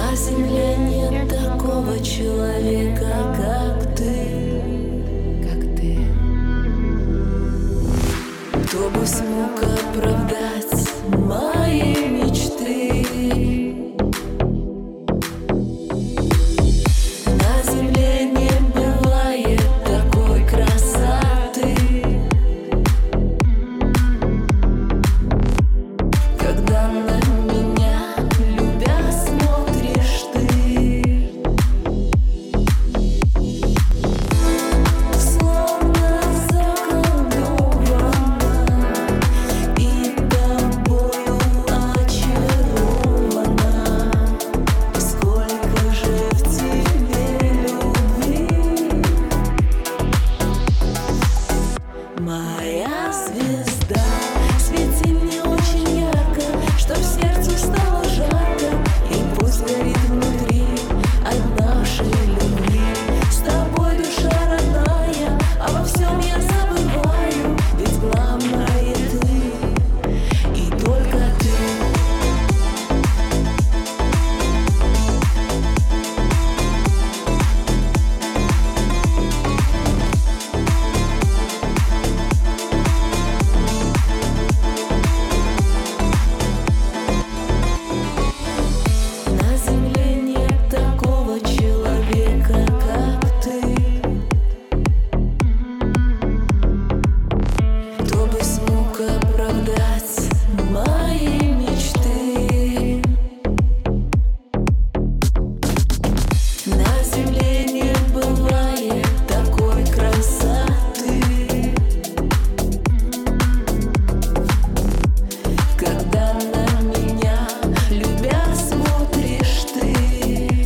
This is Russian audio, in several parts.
На земле нет такого человека, как ты, кто бы смог оправдать мои мечты. На земле не бывает такой красоты, когда на меня, любя, смотришь ты. Словно заколдована и тобою очарована. Сколько же в тебе любви, моя звезда. Свети мне очень ярко, чтоб сердцу стало жарко, и пусть горит внутри от нашей любви. С тобой душа родная, обо всем я забываю, ведь главное ты и только ты. На земле нет такого человека, как ты, кто бы смог оправдать мои мечты. На земле не бывает такой красоты, когда на меня, любя, смотришь ты.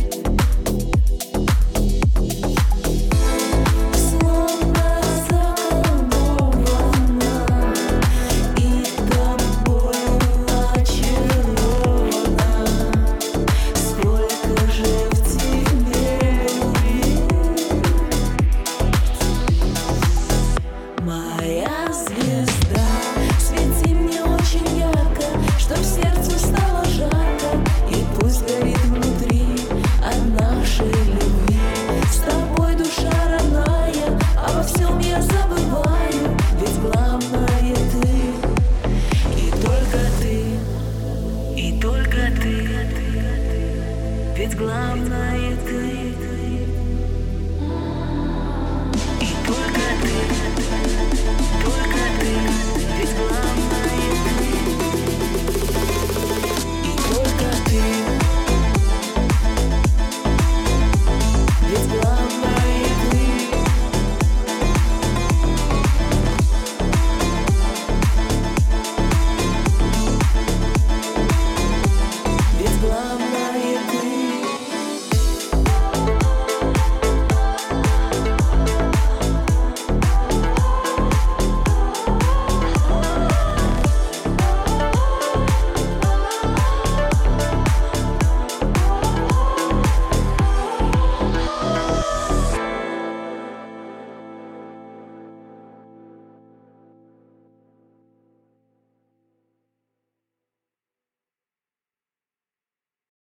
Словно заколдована и тобою очарована. Сколько же в тебе любви, моя звезда. Свети мне очень ярко, чтоб сердцу стало жарко, и пусть горит внутри от нашей любви. С тобой душа родная, обо всем я забываю, ведь главное ты и только ты, и только ты, ведь главное ты.